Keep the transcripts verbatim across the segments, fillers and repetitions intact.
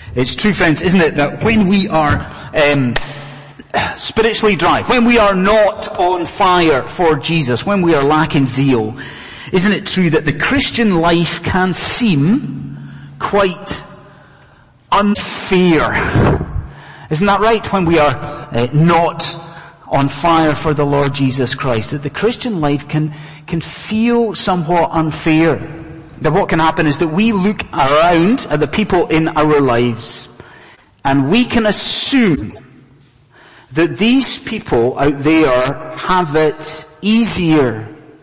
It's true, friends, isn't it, that when we are um, spiritually dry, when we are not on fire for Jesus, when we are lacking zeal, isn't it true that the Christian life can seem quite unfair? Isn't that right? When we are uh, not on fire for the Lord Jesus Christ, that the Christian life can can feel somewhat unfair. That what can happen is that we look around at the people in our lives and we can assume that these people out there have it easier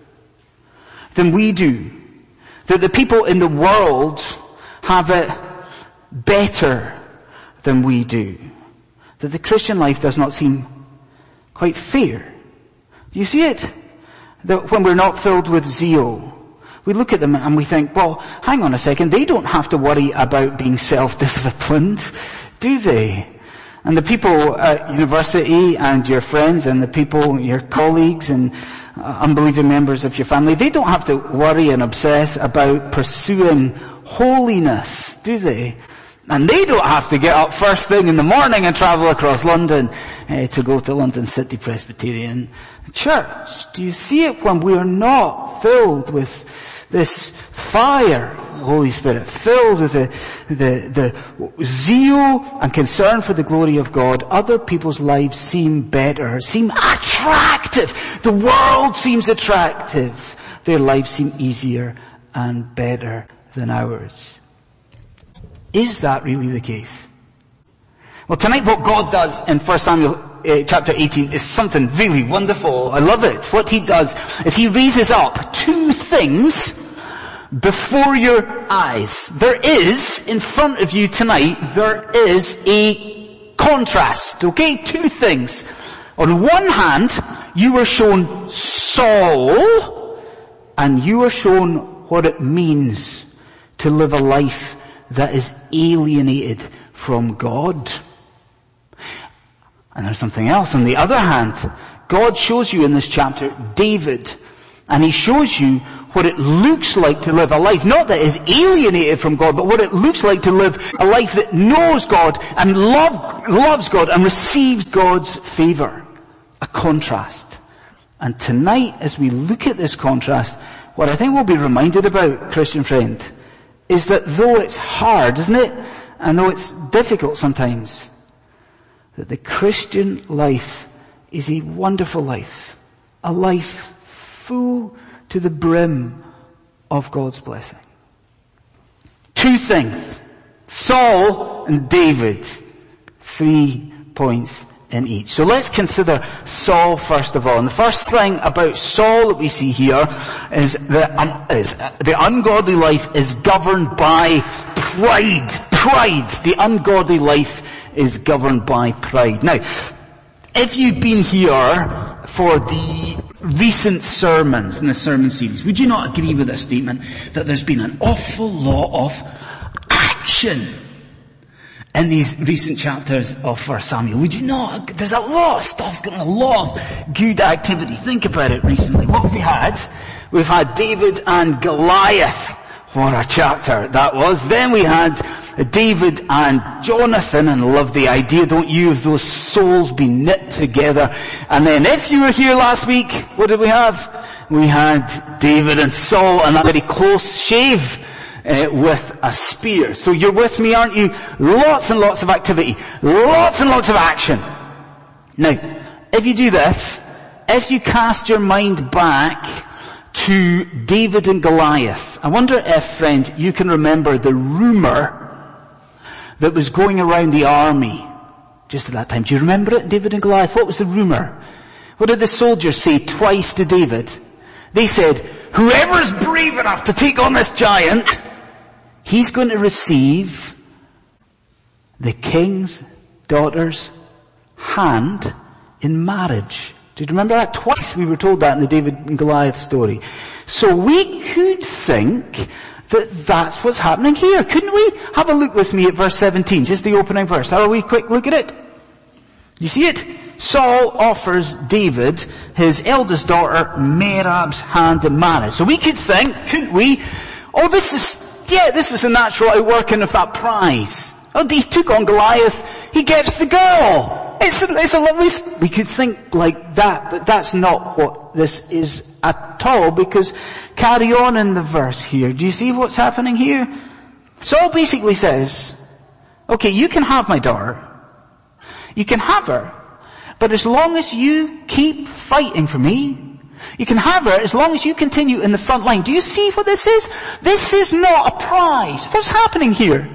than we do. That the people in the world have it better than we do. That the Christian life does not seem quite fair. Do you see it? That when we're not filled with zeal, we look at them and we think, well, hang on a second, they don't have to worry about being self-disciplined, do they? And the people at university and your friends and the people, your colleagues and uh, unbelieving members of your family, they don't have to worry and obsess about pursuing holiness, do they? And they don't have to get up first thing in the morning and travel across London uh, to go to London City Presbyterian Church. Do you see it when we are not filled with this fire, Holy Spirit, filled with the, the, the zeal and concern for the glory of God? Other people's lives seem better, seem attractive. The world seems attractive. Their lives seem easier and better than ours. Is that really the case? Well, tonight what God does in First Samuel uh, chapter eighteen is something really wonderful. I love it. What he does is he raises up two things before your eyes. There is, in front of you tonight, there is a contrast, okay? Two things. On one hand, you were shown Saul, and you are shown what it means to live a life that is alienated from God. And there's something else. On the other hand, God shows you in this chapter David, and he shows you what it looks like to live a life, not that is alienated from God, but what it looks like to live a life that knows God and love, loves God and receives God's favor. A contrast. And tonight, as we look at this contrast, what I think we'll be reminded about, Christian friend, is that though it's hard, isn't it? And though it's difficult sometimes, that the Christian life is a wonderful life. A life full to the brim of God's blessing. Two things. Saul and David. Three points in each. So let's consider Saul first of all. And the first thing about Saul that we see here is that um, is, uh, the ungodly life is governed by pride. Pride. The ungodly life is governed by pride. Now, if you've been here for the recent sermons in the sermon series, would you not agree with this statement that there's been an awful lot of action in these recent chapters of First Samuel? Would you not? There's a lot of stuff going on, a lot of good activity. Think about it recently. What have we had? We've had David and Goliath. What a chapter that was. Then we had David and Jonathan, and love the idea, don't you, of those souls being knit together. And then if you were here last week, what did we have? We had David and Saul, and a very close shave uh, with a spear. So you're with me, aren't you? Lots and lots of activity. Lots and lots of action. Now, if you do this, if you cast your mind back to David and Goliath, I wonder if, friend, you can remember the rumor that was going around the army just at that time. Do you remember it, David and Goliath? What was the rumor? What did the soldiers say twice to David? They said, whoever's brave enough to take on this giant, he's going to receive the king's daughter's hand in marriage. Do you remember that? Twice we were told that in the David and Goliath story. So we could think that that's what's happening here. Couldn't we? Have a look with me at verse seventeen, just the opening verse. Have a wee quick look at it. You see it? Saul offers David his eldest daughter Merab's hand in marriage. So we could think, couldn't we? Oh, this is, yeah, this is a natural outworking of that prize. Oh, he took on Goliath. He gets the girl. It's a, it's a lovely, we could think like that, but that's not what this is at all, because carry on in the verse here. Do you see what's happening here? Saul basically says, okay, you can have my daughter. You can have her. But as long as you keep fighting for me, you can have her as long as you continue in the front line. Do you see what this is? This is not a prize. What's happening here?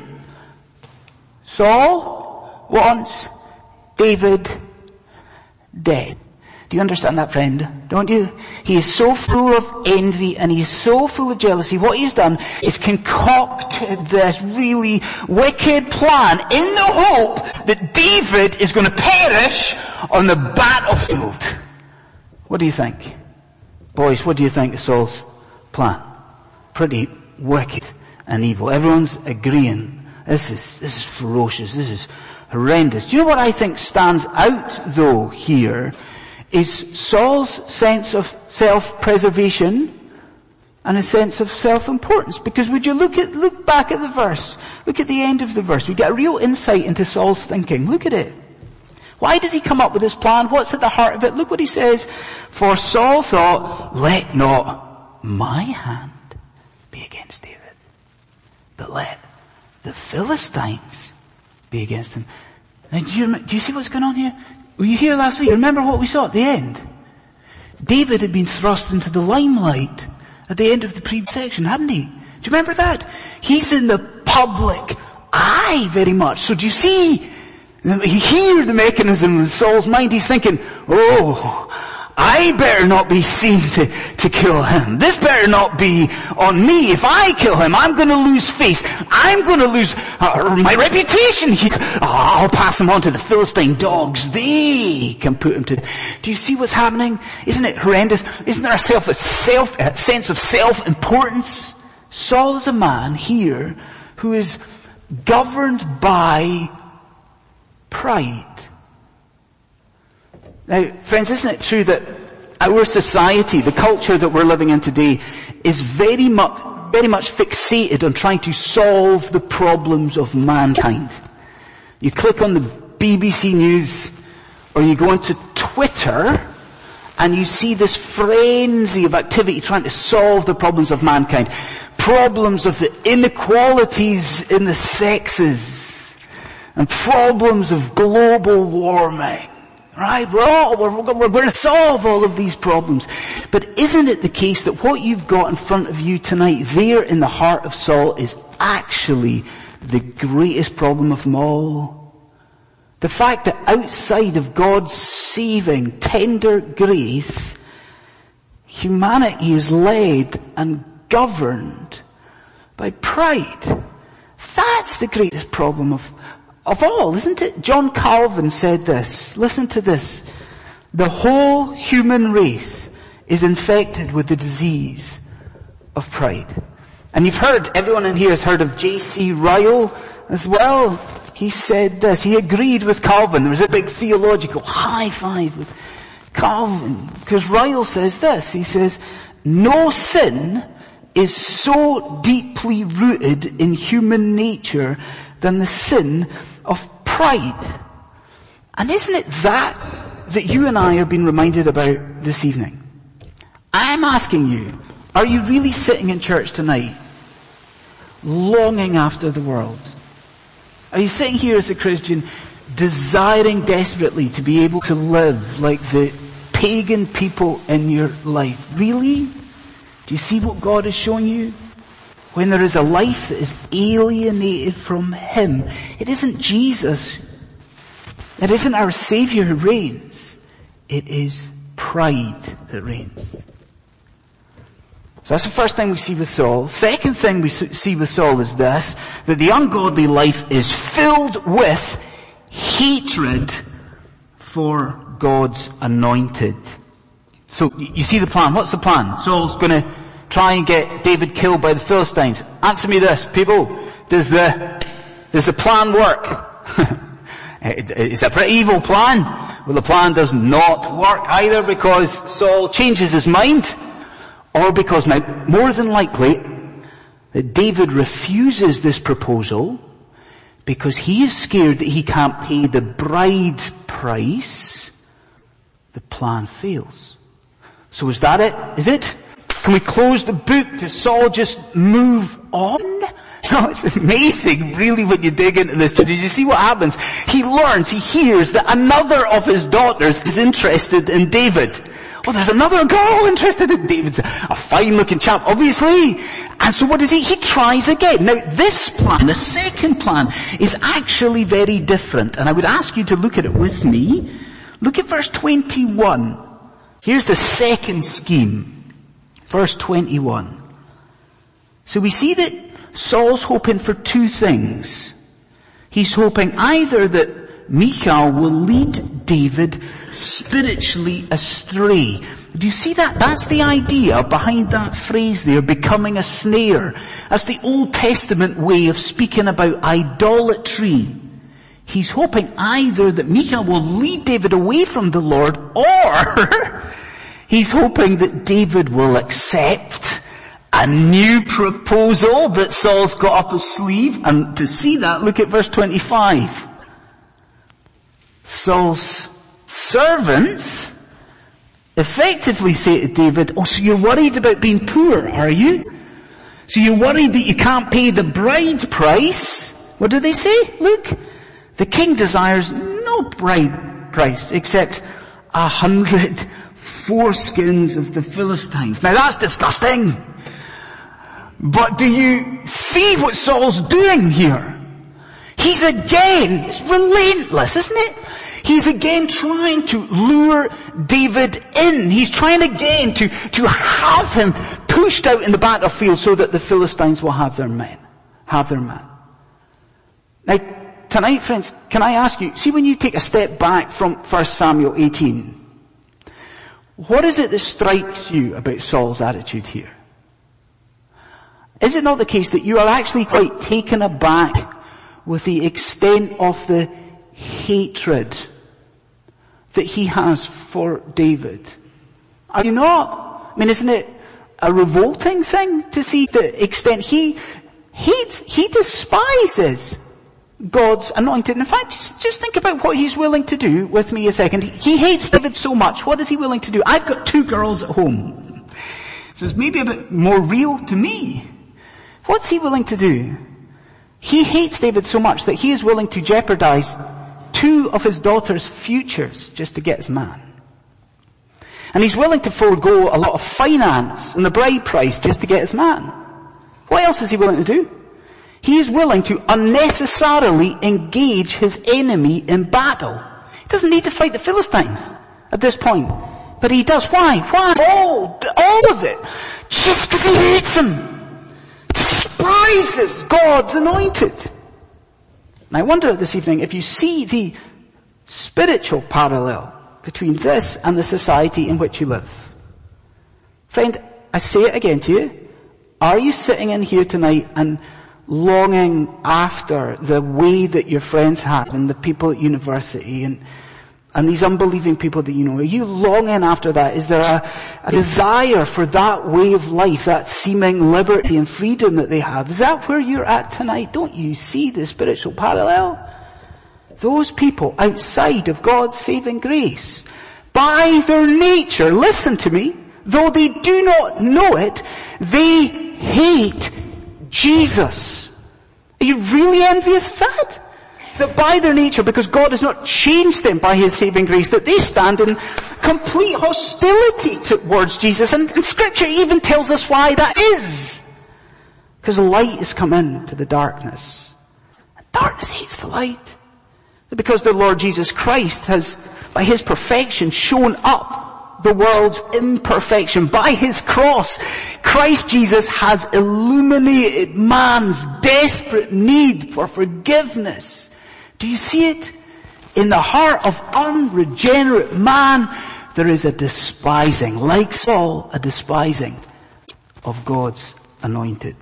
Saul wants David dead. Do you understand that, friend? Don't you? He is so full of envy and he is so full of jealousy. What he's done is concocted this really wicked plan in the hope that David is going to perish on the battlefield. What do you think? Boys, what do you think of Saul's plan? Pretty wicked and evil. Everyone's agreeing. This is, this is ferocious. This is horrendous. Do you know what I think stands out though here? Is Saul's sense of self-preservation and a sense of self-importance. Because would you look at, look back at the verse. Look at the end of the verse. We get a real insight into Saul's thinking. Look at it. Why does he come up with this plan? What's at the heart of it? Look what he says. For Saul thought, let not my hand be against David, but let the Philistines be against him. Now, do you, do you see what's going on here? Were you here last week? Remember what we saw at the end? David had been thrust into the limelight at the end of the previous section, hadn't he? Do you remember that? He's in the public eye very much. So do you see, you hear the mechanism in Saul's mind. He's thinking, oh, I better not be seen to, to kill him. This better not be on me. If I kill him, I'm going to lose face. I'm going to lose uh, my reputation. He, oh, I'll pass him on to the Philistine dogs. They can put him to... Do you see what's happening? Isn't it horrendous? Isn't there a, self, a, self, a sense of self-importance? Saul is a man here who is governed by pride. Now, friends, isn't it true that our society, the culture that we're living in today, is very much, very much fixated on trying to solve the problems of mankind? You click on the B B C News, or you go into Twitter, and you see this frenzy of activity trying to solve the problems of mankind. Problems of the inequalities in the sexes, and problems of global warming. Right, we're all, we're, we're going to solve all of these problems. But isn't it the case that what you've got in front of you tonight, there in the heart of Saul, is actually the greatest problem of them all? The fact that outside of God's saving, tender grace, humanity is led and governed by pride. That's the greatest problem of Of all, isn't it? John Calvin said this. Listen to this. The whole human race is infected with the disease of pride. And you've heard, everyone in here has heard of J C Ryle as well. He said this. He agreed with Calvin. There was a big theological high five with Calvin. Because Ryle says this. He says, no sin is so deeply rooted in human nature than the sin of pride. And isn't it that that you and I are being reminded about this evening? I'm asking you, are you really sitting in church tonight longing after the world? Are you sitting here as a Christian desiring desperately to be able to live like the pagan people in your life? Really? Do you see what God is showing you? When there is a life that is alienated from Him, it isn't Jesus, it isn't our Savior who reigns, it is pride that reigns. So that's the first thing we see with Saul. Second thing we see with Saul is this, that the ungodly life is filled with hatred for God's anointed. So you see the plan. What's the plan? Saul's going to try and get David killed by the Philistines. Answer me this, people. Does the, does the plan work? Is that a pretty evil plan? Well, the plan does not work either because Saul changes his mind, or because more than likely that David refuses this proposal because he is scared that he can't pay the bride price, the plan fails. So is that it? Is it? Can we close the book? Does Saul just move on? No, it's amazing really when you dig into this. Did you see what happens? He learns, he hears that another of his daughters is interested in David. Oh, there's another girl interested in David. A fine looking chap, obviously. And so what does he? He tries again. Now this plan, the second plan, is actually very different. And I would ask you to look at it with me. Look at verse twenty-one. Here's the second scheme. Verse twenty-one. So we see that Saul's hoping for two things. He's hoping either that Michal will lead David spiritually astray. Do you see that? That's the idea behind that phrase there, becoming a snare. That's the Old Testament way of speaking about idolatry. He's hoping either that Michal will lead David away from the Lord, or he's hoping that David will accept a new proposal that Saul's got up his sleeve. And to see that, look at verse twenty-five. Saul's servants effectively say to David, oh, so you're worried about being poor, are you? So you're worried that you can't pay the bride price? What do they say? Look, the king desires no bride price except a hundred foreskins of the Philistines. Now that's disgusting. But do you see what Saul's doing here? He's again, it's relentless, isn't it? He's again trying to lure David in. He's trying again to, to have him pushed out in the battlefield so that the Philistines will have their men, have their man. Now, tonight, friends, can I ask you, see when you take a step back from First Samuel eighteen, what is it that strikes you about Saul's attitude here? Is it not the case that you are actually quite taken aback with the extent of the hatred that he has for David? Are you not? I mean, isn't it a revolting thing to see the extent he hates, he despises God's anointed? In fact, just, just think about what he's willing to do with me a second. He hates David so much. What is he willing to do? I've got two girls at home. So it's maybe a bit more real to me. What's he willing to do? He hates David so much that he is willing to jeopardize two of his daughter's futures just to get his man. And he's willing to forego a lot of finance and the bride price just to get his man. What else is he willing to do? He is willing to unnecessarily engage his enemy in battle. He doesn't need to fight the Philistines at this point. But he does. Why? Why? All, all of it. Just because he hates them. Despises God's anointed. And I wonder this evening if you see the spiritual parallel between this and the society in which you live. Friend, I say it again to you. Are you sitting in here tonight and longing after the way that your friends have and the people at university and and these unbelieving people that you know? Are you longing after that? Is there a, a desire for that way of life, that seeming liberty and freedom that they have? Is that where you're at tonight? Don't you see the spiritual parallel? Those people outside of God's saving grace, by their nature, listen to me, though they do not know it, they hate Jesus. Are you really envious of that? That by their nature, because God has not changed them by his saving grace, that they stand in complete hostility towards Jesus. And, and Scripture even tells us why that is. Because light has come into the darkness. And darkness hates the light. Because the Lord Jesus Christ has, by his perfection, shown up the world's imperfection. By his cross, Christ Jesus has illuminated man's desperate need for forgiveness. Do you see it? In the heart of unregenerate man, there is a despising, like Saul, a despising of God's anointed.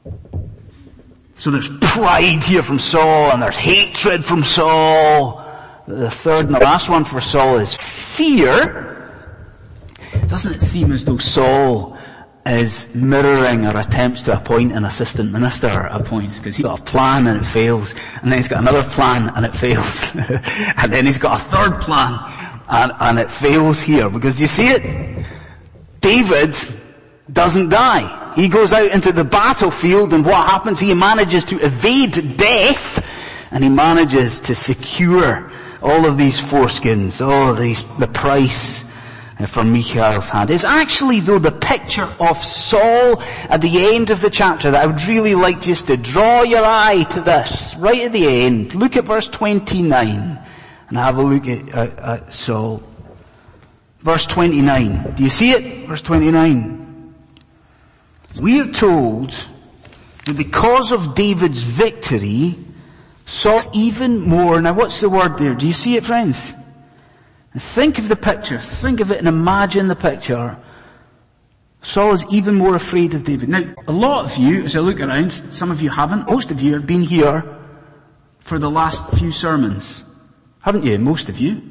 So there's pride here from Saul, and there's hatred from Saul. The third and the last one for Saul is fear. Doesn't it seem as though Saul is mirroring or attempts to appoint an assistant minister at points, because he's got a plan and it fails, and then he's got another plan and it fails, and then he's got a third plan and, and it fails here, because do you see it? David doesn't die. He goes out into the battlefield, and what happens? He manages to evade death, and he manages to secure all of these foreskins, all of these, the price for Michael's hand. It's actually, though, the picture of Saul at the end of the chapter that I would really like just to draw your eye to this, right at the end. Look at verse twenty-nine, and have a look at, at, at Saul. Verse twenty-nine. Do you see it? Verse twenty-nine. We are told that because of David's victory, Saul even more, now what's the word there? Do you see it, friends? Think of the picture, think of it and imagine the picture. Saul is even more afraid of David. Now, a lot of you, as I look around, some of you haven't, most of you have been here for the last few sermons. Haven't you? Most of you.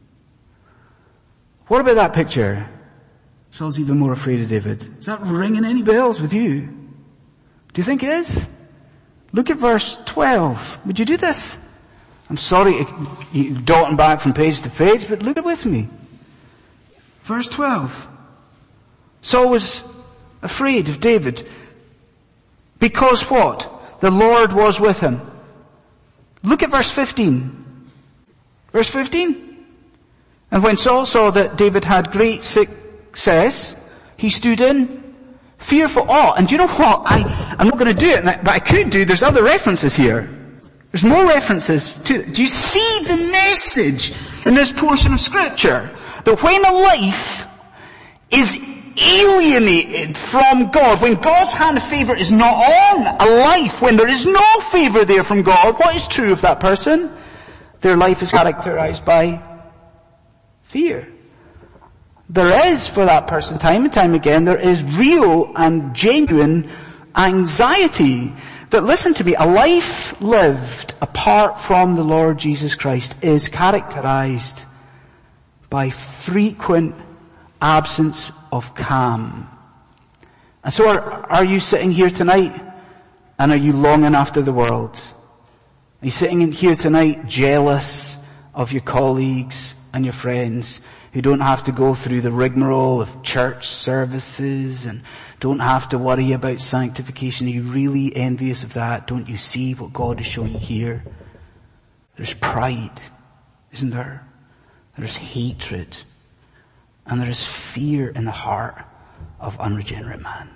What about that picture? Saul's even more afraid of David. Is that ringing any bells with you? Do you think it is? Look at verse twelve. Would you do this? I'm sorry, you're dotting back from page to page, but look at it with me. Verse twelve. Saul was afraid of David. Because what? The Lord was with him. Look at verse fifteen. Verse fifteen. And when Saul saw that David had great success, he stood in fearful awe. And do you know what? I, I'm not going to do it, but I could do. There's other references here. There's more references to it. Do you see the message in this portion of scripture? That when a life is alienated from God, when God's hand of favor is not on a life, when there is no favor there from God, what is true of that person? Their life is characterized by fear. There is, for that person, time and time again, there is real and genuine anxiety. That, listen to me, a life lived apart from the Lord Jesus Christ is characterized by frequent absence of calm. And so are, are you sitting here tonight and are you longing after the world? Are you sitting in here tonight jealous of your colleagues and your friends who don't have to go through the rigmarole of church services and don't have to worry about sanctification? Are you really envious of that? Don't you see what God is showing here? There's pride, isn't there? There's hatred. And there is fear in the heart of unregenerate man.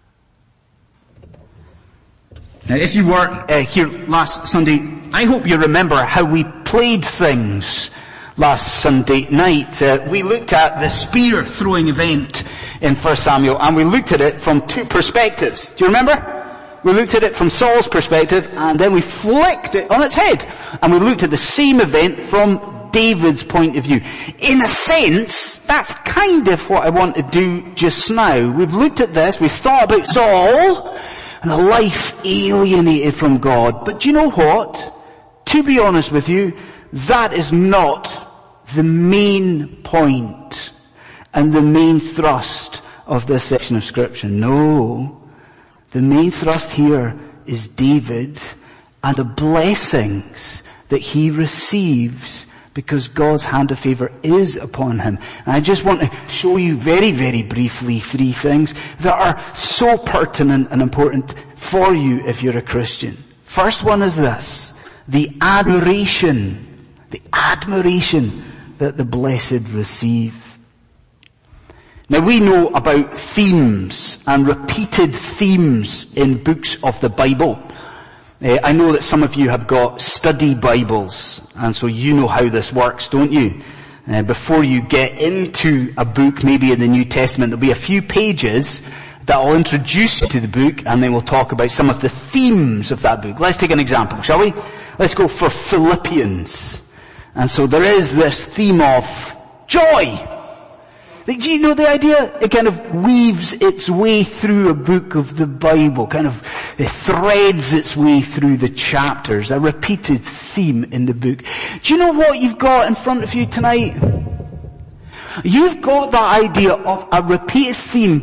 Now, if you were uh, here last Sunday, I hope you remember how we played things last Sunday night. Uh, we looked at the spear throwing event in First Samuel, and we looked at it from two perspectives. Do you remember? We looked at it from Saul's perspective, and then we flicked it on its head, and we looked at the same event from David's point of view. In a sense, that's kind of what I want to do just now. We've looked at this, we've thought about Saul, and a life alienated from God. But do you know what? To be honest with you, that is not the main point and the main thrust of this section of scripture. No. The main thrust here is David and the blessings that he receives because God's hand of favor is upon him. And I just want to show you very, very briefly three things that are so pertinent and important for you if you're a Christian. First one is this: the admiration The admiration that the blessed receive. Now, we know about themes and repeated themes in books of the Bible. Uh, I know that some of you have got study Bibles, and so you know how this works, don't you? Uh, before you get into a book, maybe in the New Testament, there'll be a few pages that will introduce you to the book, and then we'll talk about some of the themes of that book. Let's take an example, shall we? Let's go for Philippians. And so there is this theme of joy. Do you know the idea? It kind of weaves its way through a book of the Bible, kind of it threads its way through the chapters, a repeated theme in the book. Do you know what you've got in front of you tonight? You've got that idea of a repeated theme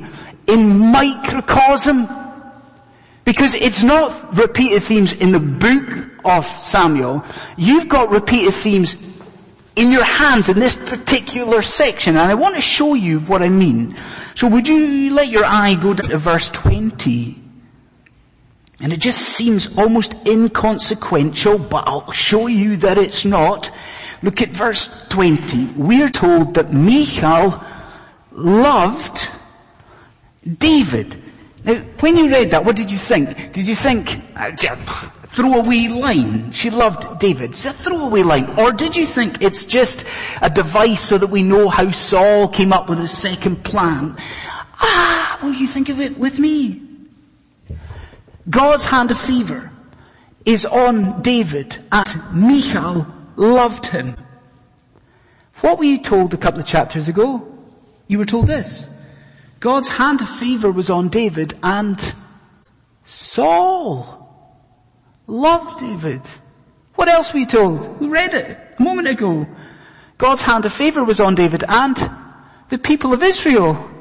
in microcosm. Because it's not repeated themes in the book of Samuel. You've got repeated themes in your hands in this particular section. And I want to show you what I mean. So would you let your eye go down to verse twenty? And it just seems almost inconsequential, but I'll show you that it's not. Look at verse twenty. We're told that Michal loved David. Now, when you read that, what did you think? Did you think, uh, throwaway line, she loved David? It's a throwaway line. Or did you think it's just a device so that we know how Saul came up with his second plan? Ah, will you think of it with me? God's hand of favor is on David, and Michal loved him. What were you told a couple of chapters ago? You were told this. God's hand of favor was on David, and Saul loved David. What else were you told? We read it a moment ago. God's hand of favor was on David, and the people of Israel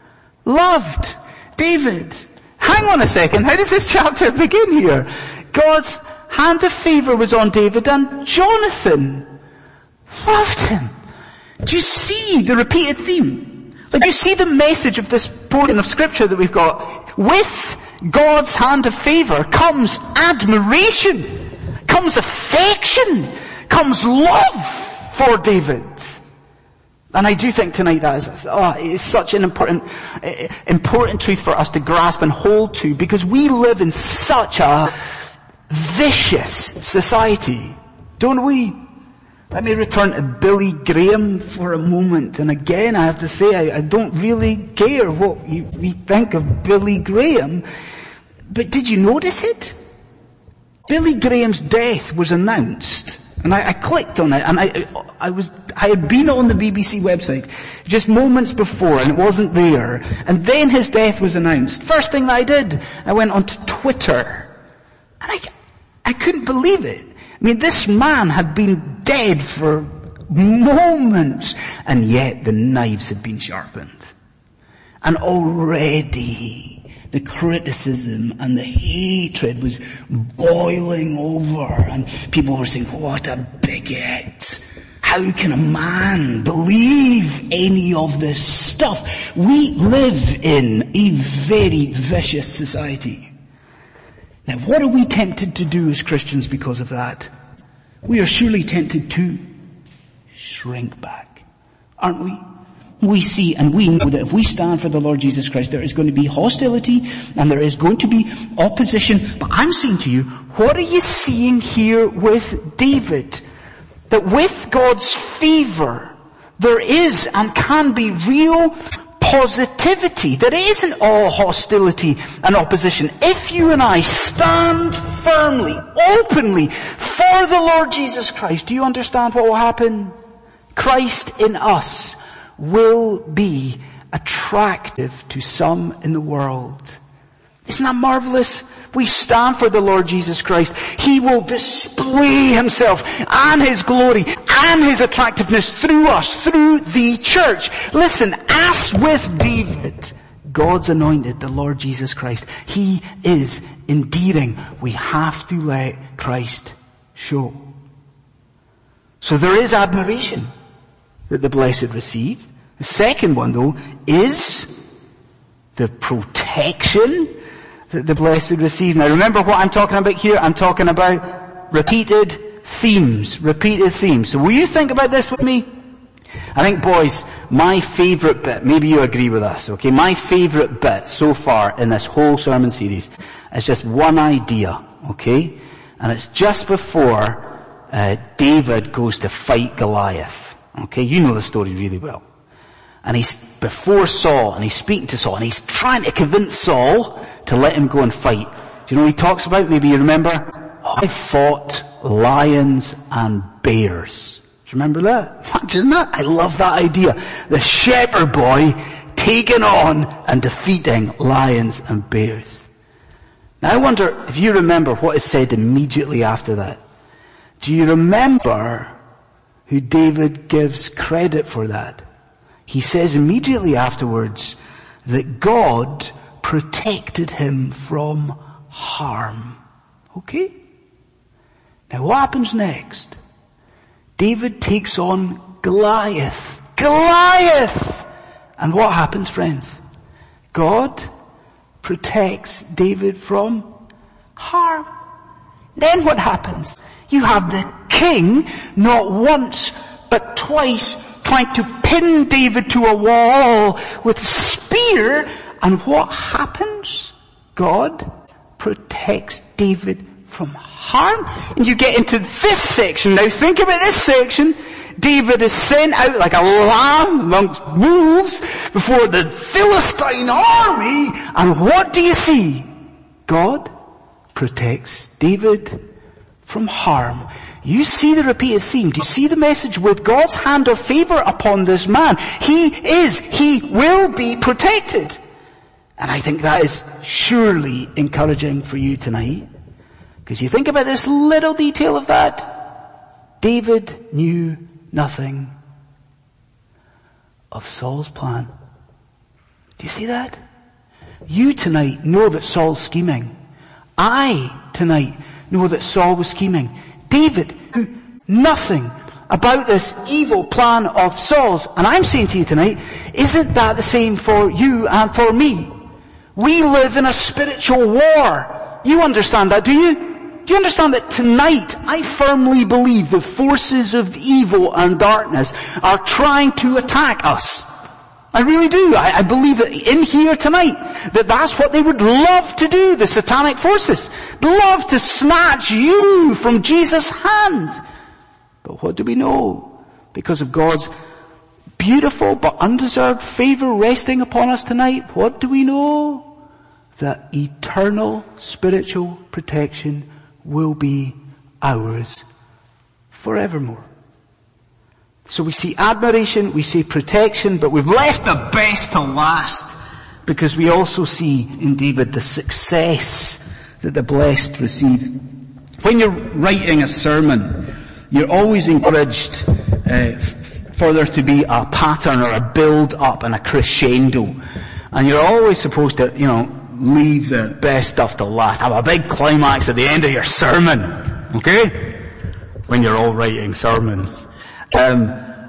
loved David. Hang on a second, how does this chapter begin here? God's hand of favor was on David, and Jonathan loved him. Do you see the repeated theme? Like, you see the message of this portion of scripture that we've got? With God's hand of favor comes admiration, comes affection, comes love for David. And I do think tonight that is, oh, it's such an important, uh, important truth for us to grasp and hold to, because we live in such a vicious society, don't we? Let me return to Billy Graham for a moment. And again, I have to say, I, I don't really care what you, we think of Billy Graham. But did you notice it? Billy Graham's death was announced. And I, I clicked on it, and I, I was, I had been on the B B C website just moments before, and it wasn't there. And then his death was announced. First thing that I did, I went onto Twitter. And I, I couldn't believe it. I mean, this man had been dead for moments, and yet the knives had been sharpened. And already the criticism and the hatred was boiling over, and people were saying, what a bigot. How can a man believe any of this stuff? We live in a very vicious society. Now, what are we tempted to do as Christians because of that? We are surely tempted to shrink back, aren't we? We see and we know that if we stand for the Lord Jesus Christ, there is going to be hostility and there is going to be opposition. But I'm saying to you, what are you seeing here with David? That with God's favor, there is and can be real positivity. That it isn't all hostility and opposition. If you and I stand firmly, openly for the Lord Jesus Christ, do you understand what will happen? Christ in us will be attractive to some in the world. Isn't that marvelous? We stand for the Lord Jesus Christ. He will display himself and his glory and his attractiveness through us, through the church. Listen, as with David, God's anointed, the Lord Jesus Christ, he is endearing. We have to let Christ show. So there is admiration that the blessed receive. The second one, though, is the protection that the blessed receive. Now remember what I'm talking about here? I'm talking about repeated themes. Repeated themes. So will you think about this with me? I think, boys, my favourite bit, maybe you agree with us, okay? My favourite bit so far in this whole sermon series is just one idea, okay? And it's just before uh, David goes to fight Goliath. Okay, you know the story really well. And he's before Saul, and he's speaking to Saul, and he's trying to convince Saul to let him go and fight. Do you know what he talks about? Maybe you remember? Oh, I fought lions and bears. Do you remember that? Imagine that. I love that idea. The shepherd boy taking on and defeating lions and bears. Now I wonder if you remember what is said immediately after that. Do you remember who David gives credit for that? He says immediately afterwards, that God protected him from harm. Okay? Now what happens next? David takes on Goliath. Goliath! And what happens, friends? God protects David from harm. Then what happens? You have the king not once but twice trying to pin David to a wall with a spear. And what happens? God protects David from harm. And you get into this section. Now think about this section. David is sent out like a lamb amongst wolves before the Philistine army. And what do you see? God protects David from harm. You see the repeated theme. Do you see the message? With God's hand of favor upon this man, he is, he will be protected. And I think that is surely encouraging for you tonight. Because you think about this little detail of that. David knew nothing of Saul's plan. Do you see that? You tonight know that Saul's scheming. I tonight know that Saul was scheming. David knew nothing about this evil plan of Saul's. And I'm saying to you tonight, isn't that the same for you and for me? We live in a spiritual war. You understand that, do you? Do you understand that tonight I firmly believe the forces of evil and darkness are trying to attack us? I really do. I, I believe that in here tonight, that that's what they would love to do, the satanic forces. They love to snatch you from Jesus' hand. But what do we know? Because of God's beautiful but undeserved favor resting upon us tonight, what do we know? That eternal spiritual protection will be ours forevermore. So we see admiration, we see protection, but we've left the best to last, because we also see in David the success that the blessed receive. When you're writing a sermon, you're always encouraged uh, f- for there to be a pattern or a build up and a crescendo. And you're always supposed to, you know, leave the best stuff to last. Have a big climax at the end of your sermon. Okay? When you're all writing sermons. Um,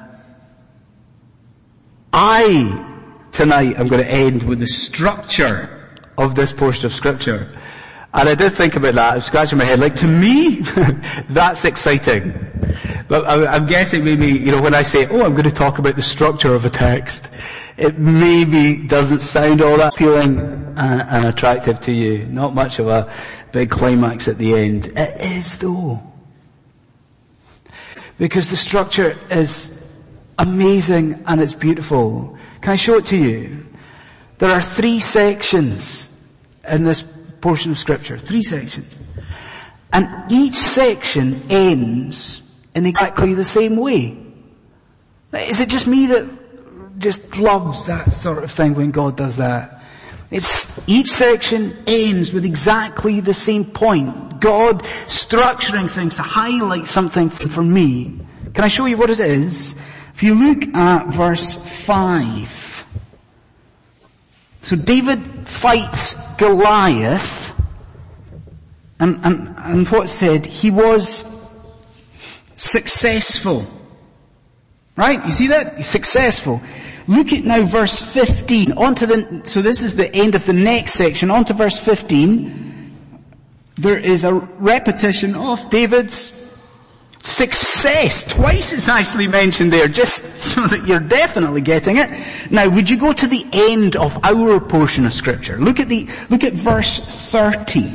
I, tonight, am going to end with the structure of this portion of scripture. And I did think about that. I was scratching my head. Like, to me, that's exciting. But I'm guessing maybe, you know, when I say, oh, I'm going to talk about the structure of a text, it maybe doesn't sound all that appealing uh, and attractive to you. Not much of a big climax at the end. It is though. Because the structure is amazing and it's beautiful. Can I show it to you? There are three sections in this portion of scripture. Three sections. And each section ends in exactly the same way. Is it just me that just loves that sort of thing when God does that? It's, each section ends with exactly the same point. God structuring things to highlight something for me. Can I show you what it is? If you look at verse five. So David fights Goliath. And, and, and what's said? He was successful. Right? You see that? He's successful. Look at now verse fifteen. On to the, so this is the end of the next section. On to verse fifteen. There is a repetition of David's success. Twice it's actually mentioned there, just so that you're definitely getting it. Now, would you go to the end of our portion of scripture? Look at the, look at verse thirty.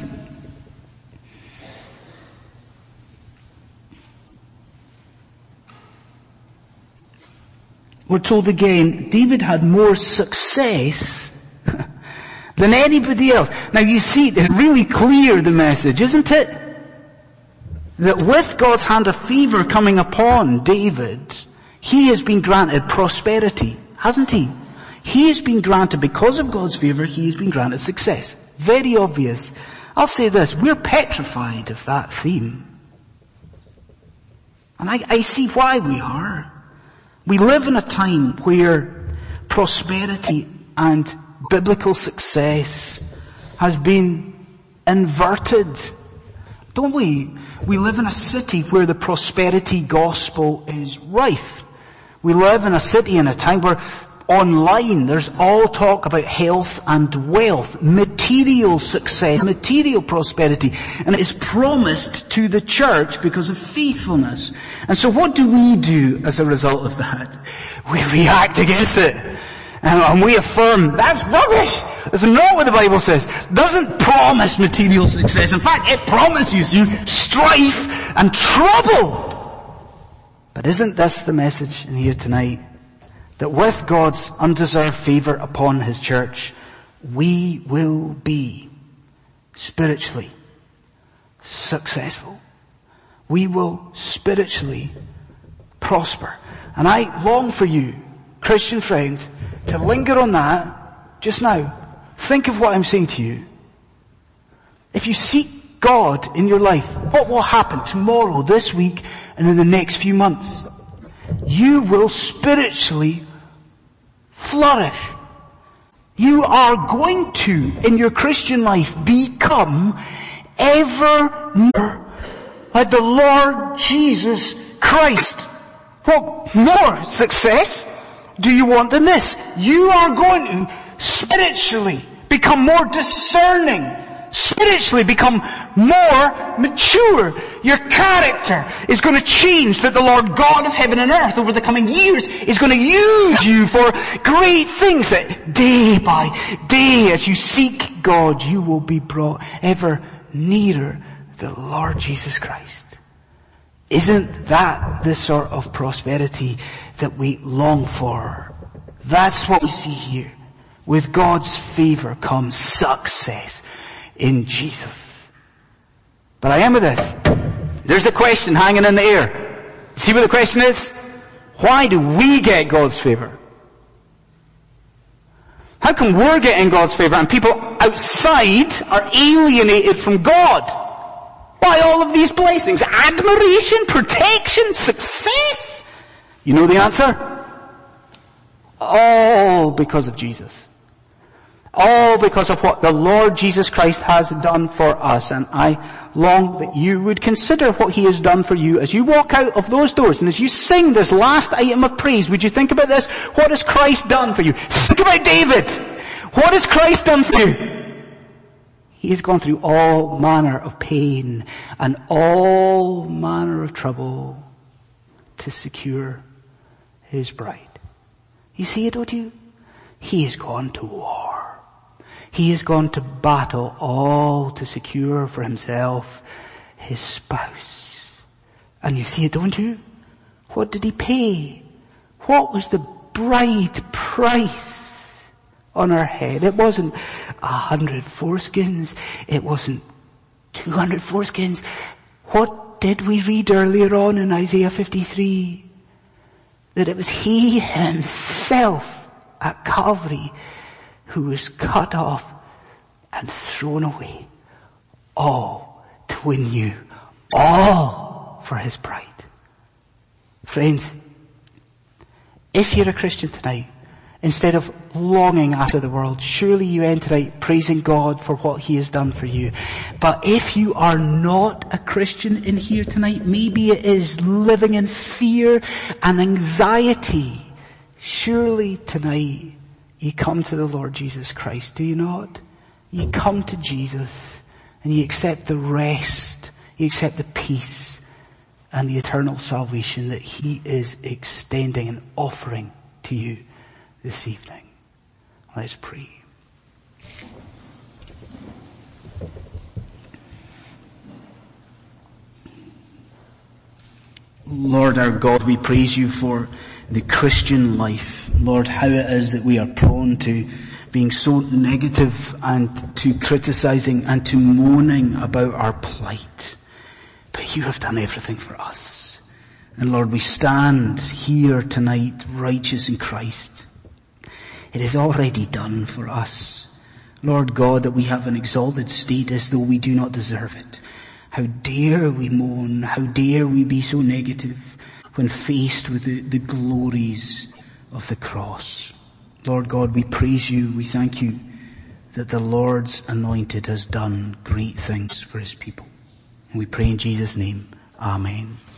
We're told again, David had more success than anybody else. Now you see, it's really clear, the message, isn't it? That with God's hand of favor coming upon David, he has been granted prosperity, hasn't he? He has been granted, because of God's favor, he has been granted success. Very obvious. I'll say this, we're petrified of that theme. And I, I see why we are. We live in a time where prosperity and biblical success has been inverted. Don't we? We live in a city where the prosperity gospel is rife. We live in a city in a time where online there's all talk about health and wealth, material success, material prosperity, and it is promised to the church because of faithfulness. And so what do we do as a result of that? We react against it. And we affirm, that's rubbish. That's not what the Bible says. It doesn't promise material success. In fact, it promises you strife and trouble. But isn't this the message in here tonight? That with God's undeserved favor upon His church, we will be spiritually successful. We will spiritually prosper. And I long for you, Christian friend, to linger on that just now. Think of what I'm saying to you. If you seek God in your life, what will happen tomorrow, this week, and in the next few months? You will spiritually flourish. You are going to, in your Christian life, become ever more like the Lord Jesus Christ. What more success do you want than this? You are going to spiritually become more discerning, spiritually become more mature. Your character is going to change, that the Lord God of heaven and earth over the coming years is going to use you for great things, that day by day as you seek God, you will be brought ever nearer the Lord Jesus Christ. Isn't that the sort of prosperity that we long for? That's what we see here. With God's favor comes success in Jesus. But I am with this. There's a question hanging in the air. See what the question is? Why do we get God's favor? How come we're getting God's favor and people outside are alienated from God? Why all of these blessings? Admiration, protection, success? You know the answer? All because of Jesus. All because of what the Lord Jesus Christ has done for us. And I long that you would consider what He has done for you as you walk out of those doors and as you sing this last item of praise. Would you think about this? What has Christ done for you? Think about David. What has Christ done for you? He has gone through all manner of pain and all manner of trouble to secure His bride. You see it, don't you? He has gone to war. He has gone to battle, all to secure for Himself His spouse. And you see it, don't you? What did He pay? What was the bride price on her head? It wasn't a hundred foreskins. It wasn't two hundred foreskins. What did we read earlier on in Isaiah fifty-three? That it was He Himself at Calvary who was cut off and thrown away, all to win you, all for His bride. Friends, if you're a Christian tonight, instead of longing after the world, surely you enter out praising God for what He has done for you. But if you are not a Christian in here tonight, maybe it is living in fear and anxiety, surely tonight you come to the Lord Jesus Christ, do you not? You come to Jesus and you accept the rest, you accept the peace and the eternal salvation that He is extending and offering to you this evening. Let's pray. Lord our God, we praise You for the Christian life. Lord, how it is that we are prone to being so negative and to criticizing and to moaning about our plight. But You have done everything for us. And Lord, we stand here tonight righteous in Christ. It is already done for us. Lord God, that we have an exalted status though we do not deserve it. How dare we moan, how dare we be so negative when faced with the, the glories of the cross. Lord God, we praise you. We thank you that the Lord's anointed has done great things for his people. And we pray in Jesus' name. Amen.